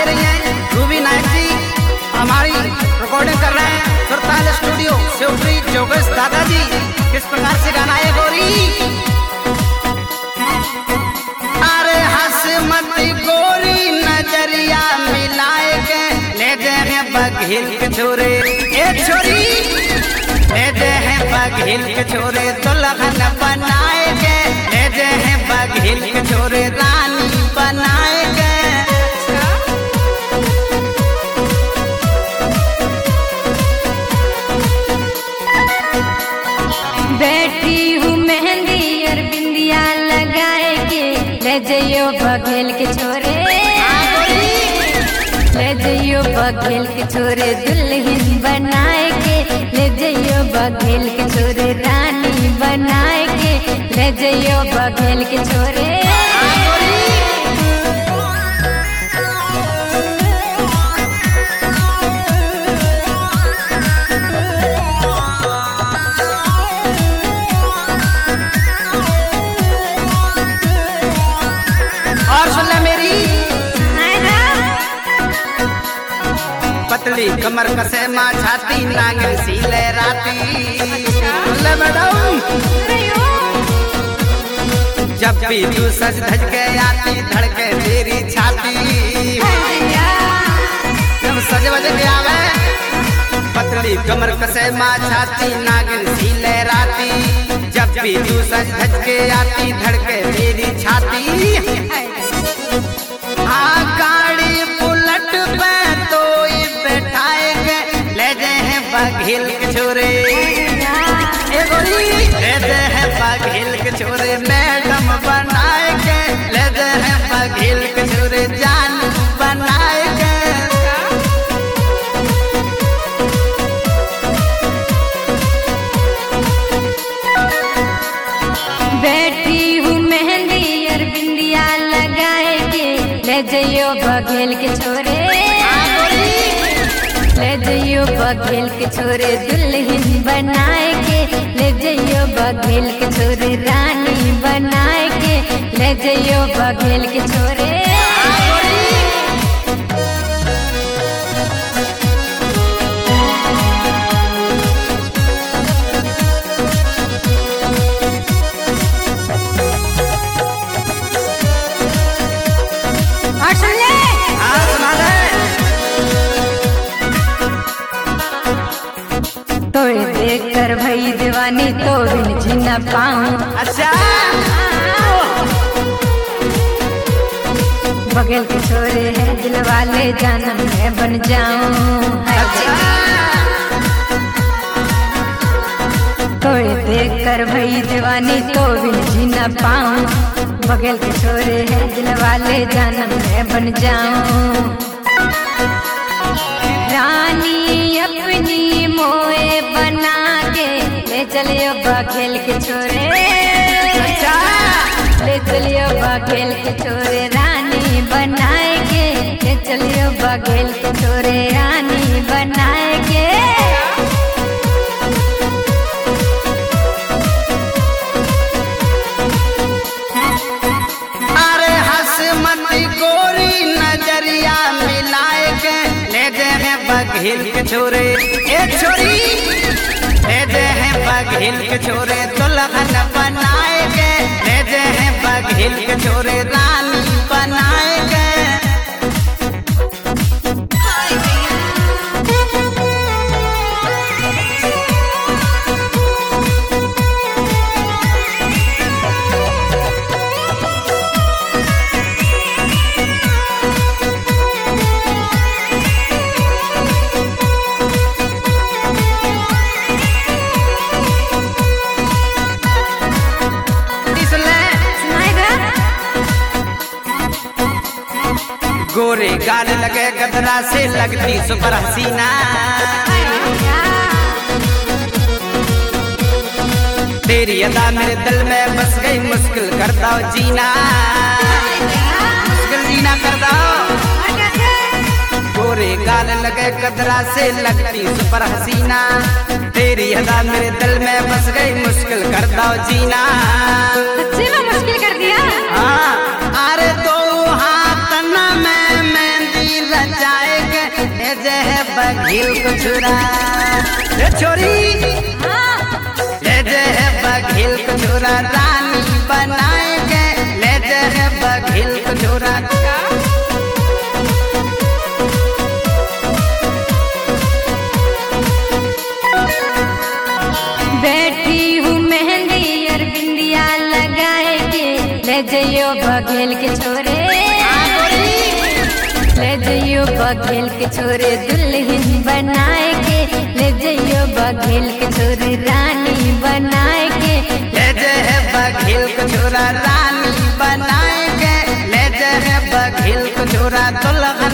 रही हैं रूबी नायक जी, हमारी रिकॉर्डिंग कर रहे हैं सुरताल स्टूडियो शिवपुरी जोगेश दादाजी। किस प्रकार से गाना है गोरी? अरे हंस मत गोरी नजरिया मिलाए के ले दे हैं बघेल के छोरे, एक छोरी ले दे हैं बघेल के छोरे दुल्हन बनाए के, ले दे हैं बघेल के छोरे रानी बनाए के। बैठी हूँ मेहंदी और बिंदिया लगाए के, ले जइयो बघेल के छोरे, ले जइयो बघेल के छोरे दुल्हन बनाए के, ले जइयो बघेल के छोरे रानी बनाए के, ले जइयो बघेल के छोरे। और सुन ले मेरी पतली कमर कसे माँ छाती नांगन सीले राती, ले मैडम जब भी तू सज धज के आती धड़के तेरी छाती, जब सज बज के आवे पतली कमर कसे माँ छाती नागिन सीले राती, जब भी तू सज धज के आती धड़के तेरी छाती। हाँ गाड़ी बुलेट पे तो बैठाए के ले दे हैं बघेल के छोरे, ले दे हैं बघेल के छोरे मैडम बनाए के, ले दे हैं बघेल के छोरे जान बनाए के। बैठी हूँ मेहंदी और बिंदिया लगाए के, ले जइयो बघेल के छोरे, ले जइयो बघेल के छोरे दुल्हन बनाए के, ले जइयो बघेल के छोरे रानी बनाए के, ले जइयो बघेल के छोरे। तो देख कर भई दीवानी तो बिन जीना पाऊं, अच्छा बघेल के छोरे है दिल वाले जानम मैं बन जाऊं, तो देख कर भई दीवानी तो बिन जीना पाऊं, बघेल के छोरे है दिल वाले जानम मैं बन जाऊं। रानी अपनी मोए बना के ले चलियो बघेल के छोरे, ले चलियो बघेल के छोरे रानी बनाए के, ले चलियो बघेल के छोरे रानी बनाए के। अरे हंस मत गोरी नजरिया मिलाए के ले दे हैं बघेल के छोरे, एक छोरी ले दे हैं बघेल के छोरे दुल्हन बनाए के, ले दे हैं बघेल के छोरे रानी बनाए के। गोरे गाल लगे गदरा से लगती सुपर हसीना, तेरी अदा मेरे दिल में बस गई मुश्किल कर दो जीना, मुश्किल जीना कर दो। गोरे गाल लगे गदरा से लगती सुपर हसीना, तेरी अदा मेरे दिल में बस गई मुश्किल कर दो जीना। सच्ची में मुश्किल कर दिया। हाँ अरे दो हाथ में मेहंदी लचाएगे ले जे है बघिल को छुरा ले छोरी ले जे है बघिल को छुरा रानी बनाएगे ले जे है बघिल को छुरा बैठी हूँ मेहंदी और बिंदिया लगाए के ले जइयो बघेल के छोरे ले जइयो बघेल के छोरे दुल्हन बनाए के ले जइयो बघेल के छोरे रानी बनाए के ले जे है बघिल को छुरा रानी बनाएगे ले जे है बघिल को छुरा दुल्हन